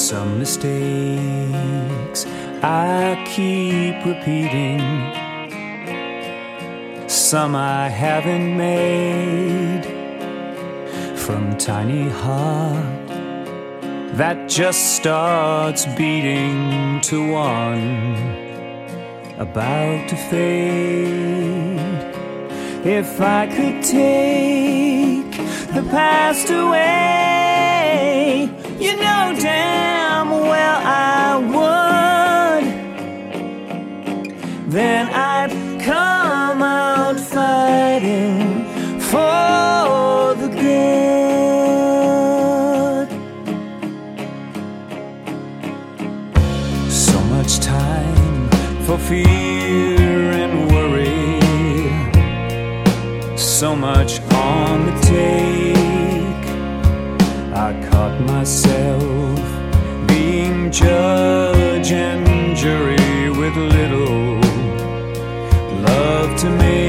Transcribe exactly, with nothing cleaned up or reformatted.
Some mistakes I keep repeating, some I haven't made. From tiny heart that just starts beating to one about to fade. If I could take the past away, you know damn well I would. Then I'd come out fighting for the good. So much time for fear and worry, so much on the take. I caught myself being judge and jury with little love to make.